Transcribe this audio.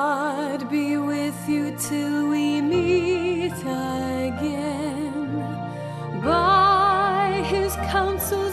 God be with you till we meet again. By his counsels